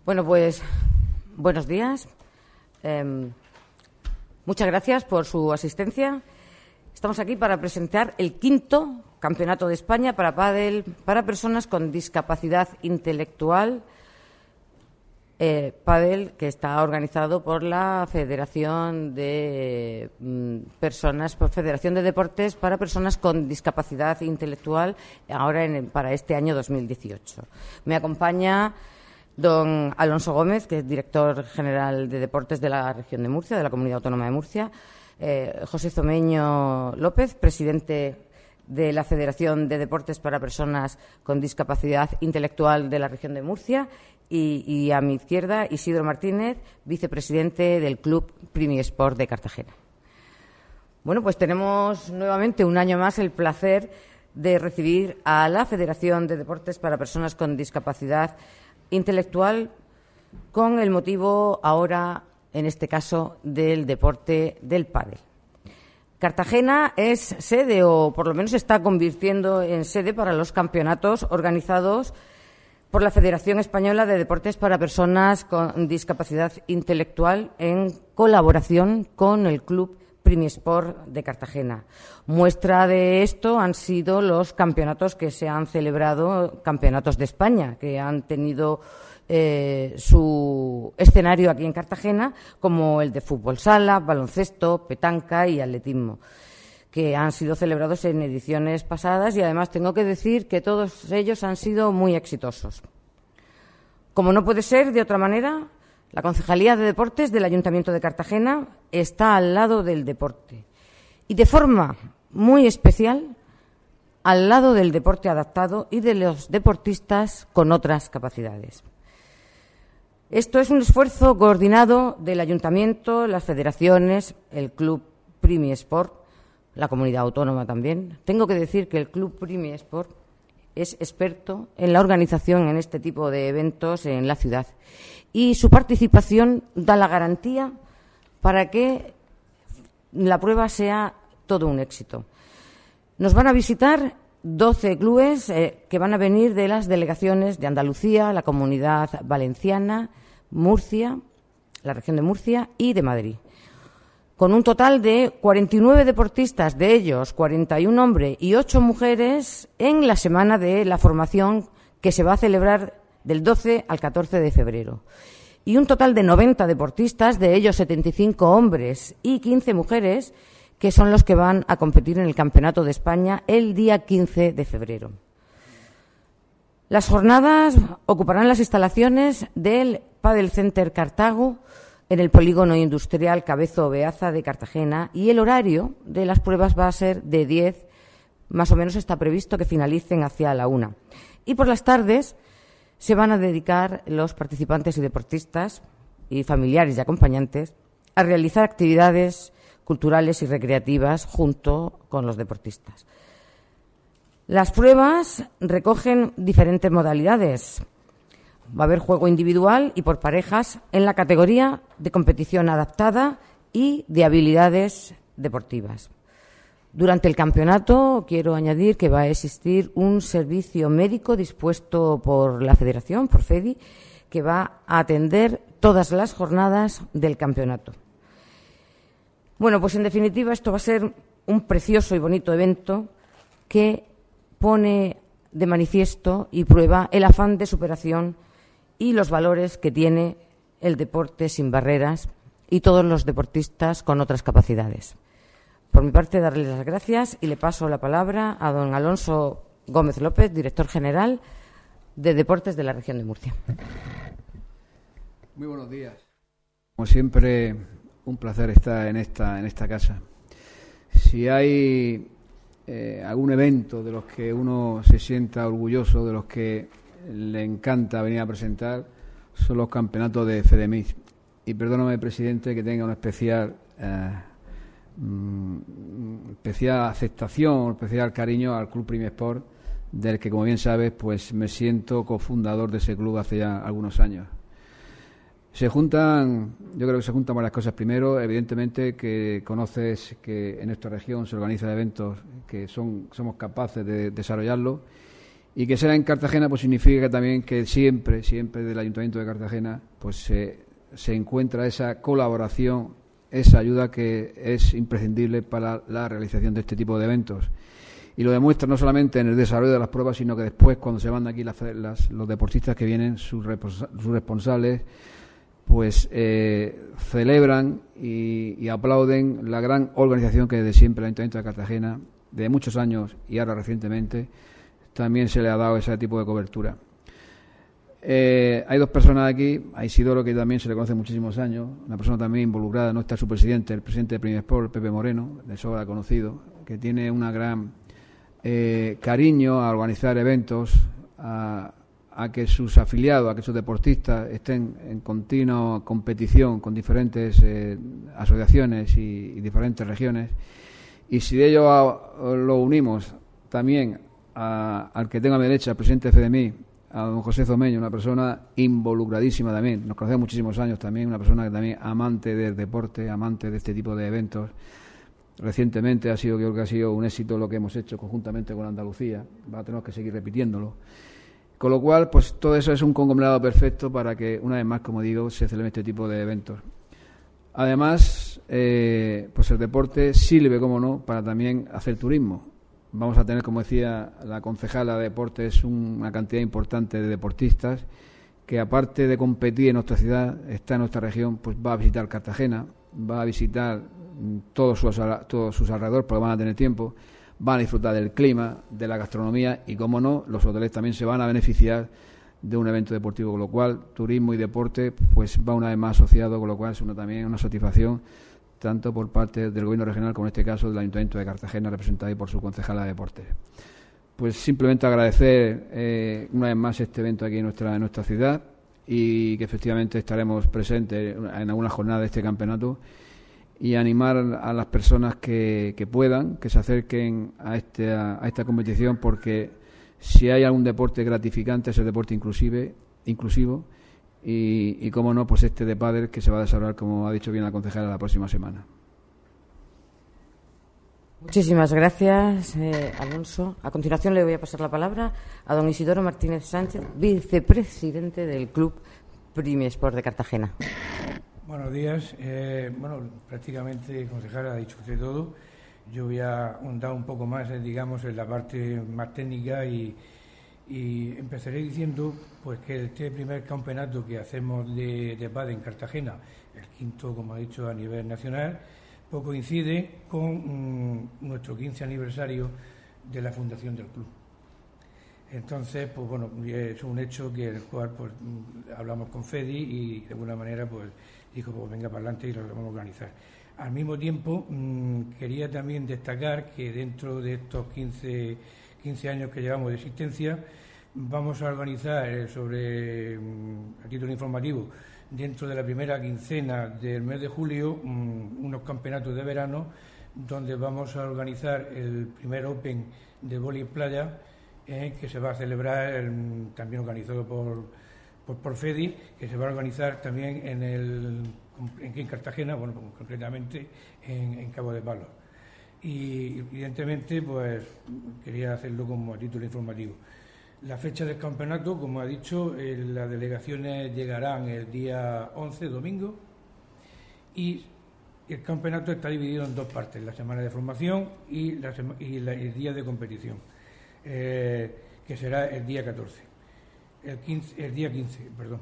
Bueno, pues buenos días. Muchas gracias por su asistencia. Estamos aquí para presentar el 5º Campeonato de España para pádel para personas con discapacidad intelectual, pádel que está organizado por la Federación de Federación de Deportes para Personas con Discapacidad Intelectual ahora para este año 2018. Me acompaña don Alonso Gómez, que es director general de Deportes de la Región de Murcia, de la Comunidad Autónoma de Murcia, José Zomeño López, presidente de la Federación de Deportes para Personas con Discapacidad Intelectual de la Región de Murcia, y a mi izquierda Isidro Martínez, vicepresidente del Club Primi Sport de Cartagena. Bueno, pues tenemos nuevamente un año más el placer de recibir a la Federación de Deportes para Personas con Discapacidad Intelectual con el motivo ahora, en este caso, del deporte del pádel. Cartagena es sede, o por lo menos se está convirtiendo en sede para los campeonatos organizados por la Federación Española de Deportes para Personas con Discapacidad Intelectual en colaboración con el Club Primi Sport de Cartagena. Muestra de esto han sido los campeonatos que se han celebrado, campeonatos de España, que han tenido su escenario aquí en Cartagena, como el de fútbol sala, baloncesto, petanca y atletismo, que han sido celebrados en ediciones pasadas, y además tengo que decir que todos ellos han sido muy exitosos. Como no puede ser de otra manera, la Concejalía de Deportes del Ayuntamiento de Cartagena está al lado del deporte y de forma muy especial al lado del deporte adaptado y de los deportistas con otras capacidades. Esto es un esfuerzo coordinado del Ayuntamiento, las federaciones, el Club Primi Sport, la Comunidad Autónoma también. Tengo que decir que el Club Primi Sport es experto en la organización en este tipo de eventos en la ciudad, y su participación da la garantía para que la prueba sea todo un éxito. Nos van a visitar 12 clubes que van a venir de las delegaciones de Andalucía, la Comunidad Valenciana, Murcia, la región de Murcia y de Madrid, con un total de 49 deportistas, de ellos 41 hombres y 8 mujeres, en la semana de la formación que se va a celebrar del 12 al 14 de febrero. Y un total de 90 deportistas, de ellos 75 hombres y 15 mujeres, que son los que van a competir en el Campeonato de España el día 15 de febrero. Las jornadas ocuparán las instalaciones del Padel Center Cartago en el polígono industrial Cabezo Beaza de Cartagena, y el horario de las pruebas va a ser de 10, más o menos está previsto que finalicen hacia la 1. Y por las tardes se van a dedicar los participantes y deportistas y familiares y acompañantes a realizar actividades culturales y recreativas junto con los deportistas. Las pruebas recogen diferentes modalidades. Va a haber juego individual y por parejas en la categoría de competición adaptada y de habilidades deportivas. Durante el campeonato quiero añadir que va a existir un servicio médico dispuesto por la Federación, por FEDI, que va a atender todas las jornadas del campeonato. Bueno, pues en definitiva esto va a ser un precioso y bonito evento que pone de manifiesto y prueba el afán de superación y los valores que tiene el deporte sin barreras y todos los deportistas con otras capacidades. Por mi parte, darles las gracias y le paso la palabra a don Alonso Gómez López, director general de Deportes de la Región de Murcia. Muy buenos días. Como siempre, un placer estar en esta casa. Si hay algún evento de los que uno se sienta orgulloso, de los que le encanta venir a presentar, son los campeonatos de FEDEMIS. Y perdóname, presidente, que tenga una especial aceptación, especial cariño al Club Primi Sport, del que, como bien sabes, pues me siento cofundador de ese club hace ya algunos años. Yo creo que se juntan varias cosas. Primero, evidentemente, que conoces que en nuestra región se organizan eventos que somos capaces de desarrollarlo, Y que sea en Cartagena pues significa también que siempre del Ayuntamiento de Cartagena pues se encuentra esa colaboración, esa ayuda que es imprescindible para la realización de este tipo de eventos. Y lo demuestra no solamente en el desarrollo de las pruebas, sino que después, cuando se van de aquí los deportistas que vienen, sus responsables, pues celebran y aplauden la gran organización que desde siempre el Ayuntamiento de Cartagena, de muchos años y ahora recientemente, también se le ha dado ese tipo de cobertura. Hay dos personas aquí, a Isidoro, que también se le conoce muchísimos años, una persona también involucrada, no está su presidente, el presidente de Primesport, Pepe Moreno, de sobra conocido, que tiene una gran cariño a organizar eventos, a que sus afiliados, a que sus deportistas estén en continua competición con diferentes asociaciones y diferentes regiones. Y si de ello lo unimos también al que tengo a mi derecha, el presidente de FEDEMI, a don José Zomeño, una persona involucradísima también, nos conocemos muchísimos años también, una persona que también amante del deporte, amante de este tipo de eventos. Recientemente creo que ha sido un éxito lo que hemos hecho conjuntamente con Andalucía, tenemos que seguir repitiéndolo. Con lo cual, pues todo eso es un conglomerado perfecto para que, una vez más, como digo, se celebre este tipo de eventos. Además, pues el deporte sirve, como no, para también hacer turismo. Vamos a tener, como decía la concejala de deportes, una cantidad importante de deportistas que, aparte de competir en nuestra ciudad, está en nuestra región, pues va a visitar Cartagena, va a visitar todos sus alrededores, porque van a tener tiempo, van a disfrutar del clima, de la gastronomía y, como no, los hoteles también se van a beneficiar de un evento deportivo, con lo cual turismo y deporte pues va una vez más asociado, con lo cual es también una satisfacción tanto por parte del Gobierno regional como en este caso del Ayuntamiento de Cartagena, representado ahí por su concejala de deportes. Pues simplemente agradecer una vez más este evento aquí en nuestra ciudad y que efectivamente estaremos presentes en alguna jornada de este campeonato y animar a las personas que puedan, que se acerquen a esta competición, porque si hay algún deporte gratificante es el deporte inclusivo y cómo no, pues este de pádel que se va a desarrollar, como ha dicho bien la concejala, la próxima semana. Muchísimas gracias, Alonso. A continuación le voy a pasar la palabra a don Isidoro Martínez Sánchez, vicepresidente del Club Primesport de Cartagena. Buenos días. Prácticamente, concejala, ha dicho usted todo. Yo voy a ahondar un poco más, digamos, en la parte más técnica y empezaré diciendo pues que este primer campeonato que hacemos de pádel en Cartagena, el quinto, como ha dicho, a nivel nacional, pues coincide con nuestro 15 aniversario de la fundación del club. Entonces, pues bueno, es un hecho que el cual pues hablamos con Fedi y de alguna manera pues dijo, pues venga para adelante y lo vamos a organizar. Al mismo tiempo, quería también destacar que dentro de estos 15 años que llevamos de existencia, vamos a organizar a título informativo, dentro de la primera quincena del mes de julio, unos campeonatos de verano donde vamos a organizar el primer Open de vóley playa, que se va a celebrar, también organizado por FEDI, que se va a organizar también en Cartagena, bueno, concretamente en Cabo de Palos. Y evidentemente, pues quería hacerlo como a título informativo. La fecha del campeonato, como ha dicho, las delegaciones llegarán el día 11, domingo, y el campeonato está dividido en dos partes, la semana de formación y el día de competición, que será el día 14. El día 15, perdón.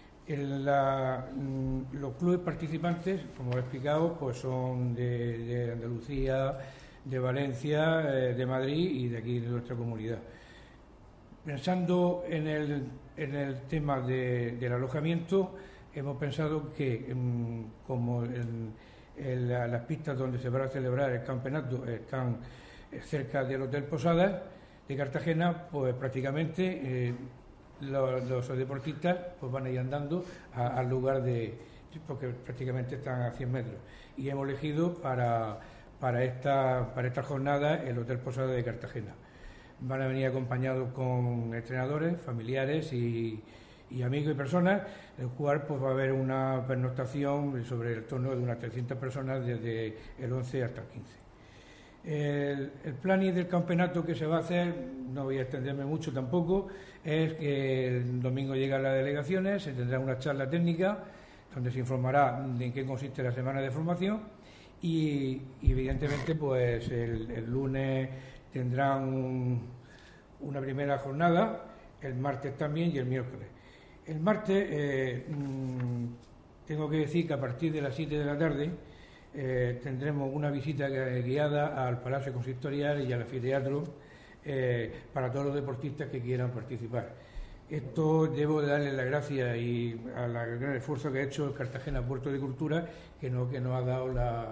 Los clubes participantes, como he explicado, pues son de Andalucía, de Valencia, de Madrid y de aquí de nuestra comunidad. Pensando en el tema del alojamiento, hemos pensado que como las pistas donde se va a celebrar el campeonato están cerca del Hotel Posadas de Cartagena, pues prácticamente los deportistas pues van a ir andando al lugar porque prácticamente están a 100 metros. Y hemos elegido para esta jornada el Hotel Posada de Cartagena. Van a venir acompañados con entrenadores, familiares y amigos y personas, el cual pues va a haber una pernoctación sobre el torno de unas 300 personas desde el 11 hasta el 15. El planning del campeonato que se va a hacer, no voy a extenderme mucho tampoco, es que el domingo llegan las delegaciones, se tendrá una charla técnica donde se informará de en qué consiste la semana de formación y evidentemente pues el lunes tendrán una primera jornada, el martes también y el miércoles. El martes tengo que decir que a partir de las 7 de la tarde tendremos una visita guiada al Palacio Consistorial y al anfiteatro para todos los deportistas que quieran participar. Esto debo de darle las gracias y al gran esfuerzo que ha hecho el Cartagena Puerto de Cultura, que nos ha dado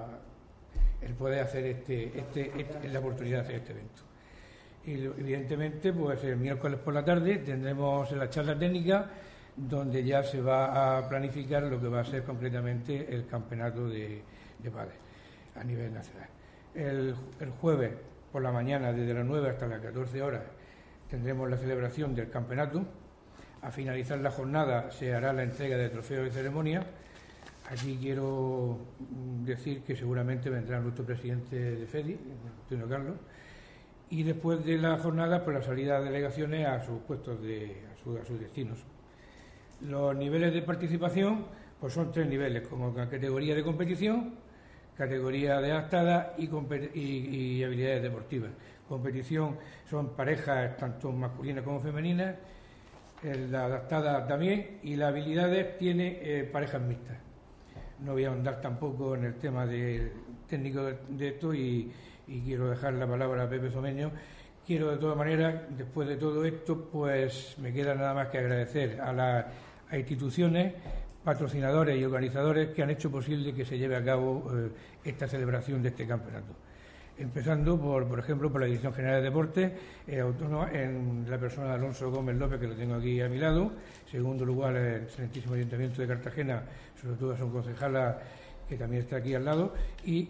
el poder hacer la oportunidad de hacer este evento. Y evidentemente, pues el miércoles por la tarde tendremos la charla técnica, donde ya se va a planificar lo que va a ser concretamente el campeonato de pádel a nivel nacional. El jueves por la mañana, desde las 9 hasta las 14 horas, tendremos la celebración del campeonato. A finalizar la jornada se hará la entrega de trofeos de ceremonia. Aquí quiero decir que seguramente vendrá nuestro presidente de FEDI, Antonio Carlos, y después de la jornada, pues la salida de delegaciones a sus puestos, a sus destinos. Los niveles de participación pues son 3 niveles, como categoría de competición, categoría de adaptada y habilidades deportivas. Competición son parejas tanto masculinas como femeninas, la adaptada también, y las habilidades tiene parejas mixtas. No voy a ahondar tampoco en el tema técnico de esto y quiero dejar la palabra a Pepe Someño. Quiero de todas maneras, después de todo esto, pues me queda nada más que agradecer a instituciones, patrocinadores y organizadores que han hecho posible que se lleve a cabo esta celebración de este campeonato. Empezando por ejemplo, por la Dirección General de Deportes Autónoma, en la persona de Alonso Gómez López, que lo tengo aquí a mi lado. En segundo lugar, el excelentísimo Ayuntamiento de Cartagena, sobre todo a su concejala, que también está aquí al lado, y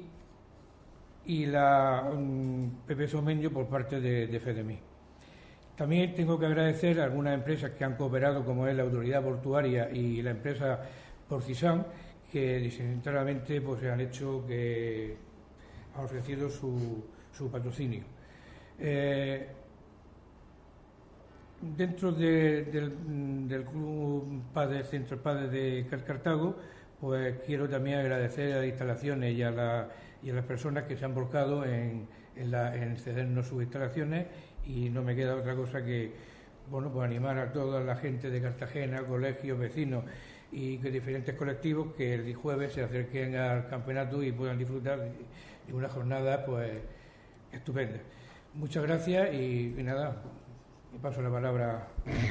la Pepe Someño por parte de FEDEMI. También tengo que agradecer a algunas empresas que han cooperado, como es la Autoridad Portuaria y la empresa Porcisán, que desinteresadamente pues han hecho que han ofrecido su patrocinio. Dentro del Club Padel, Centro Padel de Cartago, pues quiero también agradecer a las instalaciones y a las personas que se han volcado en cedernos sus instalaciones, y no me queda otra cosa que pues animar a toda la gente de Cartagena, colegios, vecinos y que diferentes colectivos, que el jueves se acerquen al campeonato y puedan disfrutar de una jornada pues estupenda. Muchas gracias y nada, me paso la palabra.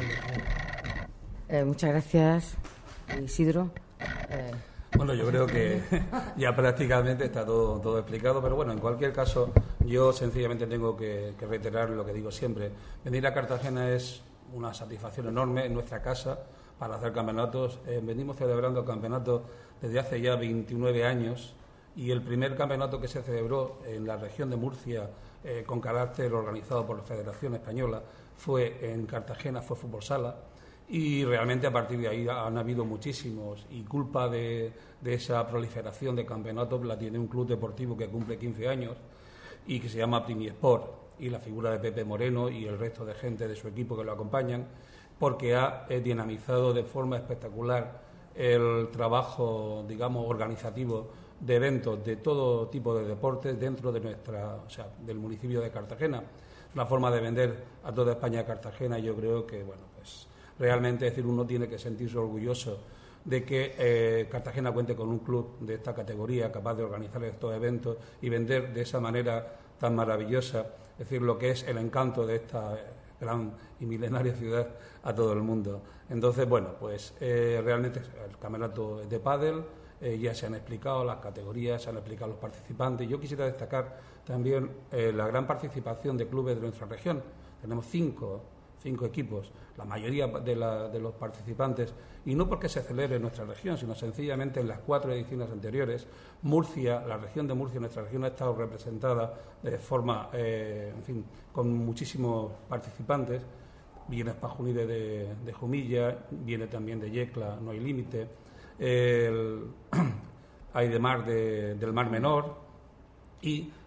Muchas gracias, Isidro. Bueno, yo creo que ya prácticamente está todo explicado, pero bueno, en cualquier caso, yo sencillamente tengo que reiterar lo que digo siempre. Venir a Cartagena es una satisfacción enorme en nuestra casa para hacer campeonatos. Venimos celebrando campeonatos desde hace ya 29 años y el primer campeonato que se celebró en la región de Murcia con carácter organizado por la Federación Española fue en Cartagena, fue fútbol sala. Y realmente a partir de ahí han habido muchísimos, y culpa de esa proliferación de campeonatos la tiene un club deportivo que cumple 15 años y que se llama Primi Sport, y la figura de Pepe Moreno y el resto de gente de su equipo que lo acompañan, porque ha dinamizado de forma espectacular el trabajo, digamos, organizativo de eventos de todo tipo de deportes dentro de del municipio de Cartagena. Es una forma de vender a toda España Cartagena, y yo creo que, bueno, pues realmente, es decir, uno tiene que sentirse orgulloso de que Cartagena cuente con un club de esta categoría capaz de organizar estos eventos y vender de esa manera tan maravillosa, es decir, lo que es el encanto de esta gran y milenaria ciudad a todo el mundo. Entonces, bueno, pues realmente el campeonato de pádel, ya se han explicado las categorías, se han explicado los participantes. Yo quisiera destacar también la gran participación de clubes de nuestra región. Tenemos cinco equipos, la mayoría de los participantes, y no porque se celebre en nuestra región, sino sencillamente en las 4 ediciones anteriores, Murcia, la región de Murcia, nuestra región, ha estado representada de forma, con muchísimos participantes. Viene Espajunide de Jumilla, viene también de Yecla, No Hay Límite, hay de Mar del Mar Menor, y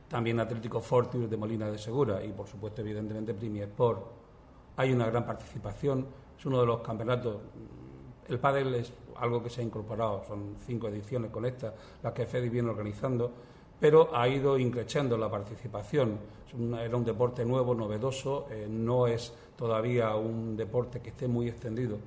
también Atlético Fortius de Molina de Segura y, por supuesto, evidentemente, Primi Sport. Hay una gran participación, es uno de los campeonatos. El pádel es algo que se ha incorporado, son 5 ediciones con esta, las que FEDI viene organizando, pero ha ido increciendo la participación. Era un deporte nuevo, novedoso, no es todavía un deporte que esté muy extendido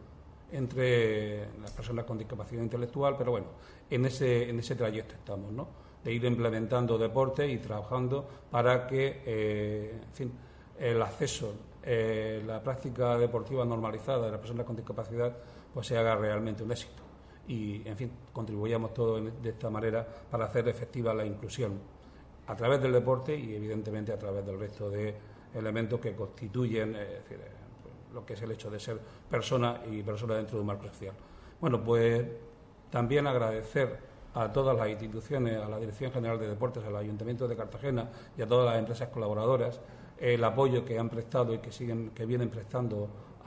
entre las personas con discapacidad intelectual, pero bueno, en ese trayecto estamos, ¿no? De ir implementando deporte y trabajando para que, en fin, el acceso, la práctica deportiva normalizada de las personas con discapacidad, pues se haga realmente un éxito. Y, en fin, contribuyamos todos de esta manera para hacer efectiva la inclusión a través del deporte y, evidentemente, a través del resto de elementos que constituyen lo que es el hecho de ser persona y persona dentro de un marco social. Bueno, pues también agradecer a todas las instituciones, a la Dirección General de Deportes, al Ayuntamiento de Cartagena y a todas las empresas colaboradoras el apoyo que han prestado y que vienen prestando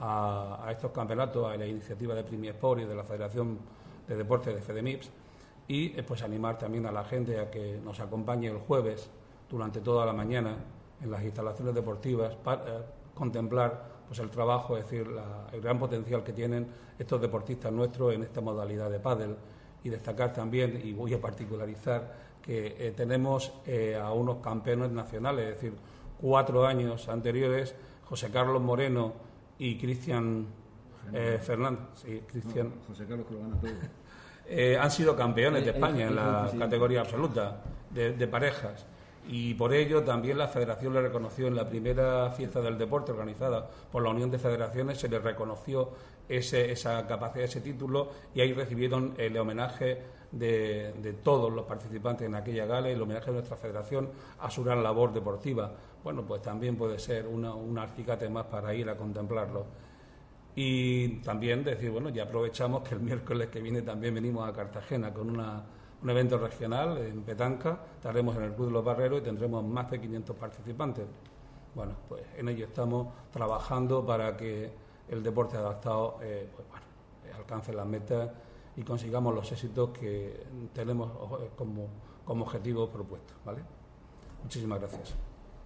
a estos campeonatos, a la iniciativa de Primi Sport y de la Federación de Deportes de FEDEMIPS, y pues animar también a la gente a que nos acompañe el jueves durante toda la mañana en las instalaciones deportivas para contemplar pues el trabajo, es decir, el gran potencial que tienen estos deportistas nuestros en esta modalidad de pádel, y destacar también, y voy a particularizar, que tenemos a unos campeones nacionales, es decir, 4 años anteriores, José Carlos Moreno y Cristian Fernández, sí, Cristian. No, José Carlos que lo gana todo. Han sido campeones de España en la categoría absoluta de parejas, y por ello también la Federación le reconoció en la primera fiesta del deporte organizada por la Unión de Federaciones, se le reconoció esa capacidad, ese título, y ahí recibieron el homenaje de todos los participantes en aquella gala y el homenaje de nuestra federación a su gran labor deportiva. Bueno, pues también puede ser un acicate más para ir a contemplarlo. Y también decir, bueno, ya aprovechamos que el miércoles que viene también venimos a Cartagena con un evento regional en petanca, estaremos en el Club de los Barreros y tendremos más de 500 participantes. Bueno, pues en ello estamos trabajando para que el deporte adaptado alcance las metas y consigamos los éxitos que tenemos como objetivo propuesto, ¿vale? Muchísimas gracias.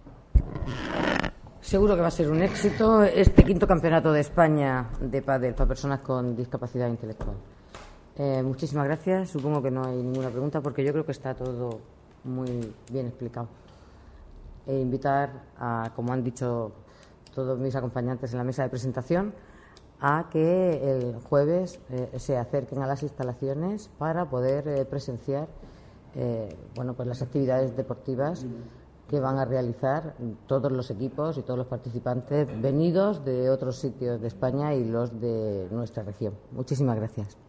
Seguro que va a ser un éxito este 5º Campeonato de España de pádel para personas con discapacidad intelectual. Muchísimas gracias. Supongo que no hay ninguna pregunta porque yo creo que está todo muy bien explicado. Invitar a, como han dicho todos mis acompañantes en la mesa de presentación, a que el jueves se acerquen a las instalaciones para poder presenciar pues las actividades deportivas que van a realizar todos los equipos y todos los participantes venidos de otros sitios de España y los de nuestra región. Muchísimas gracias.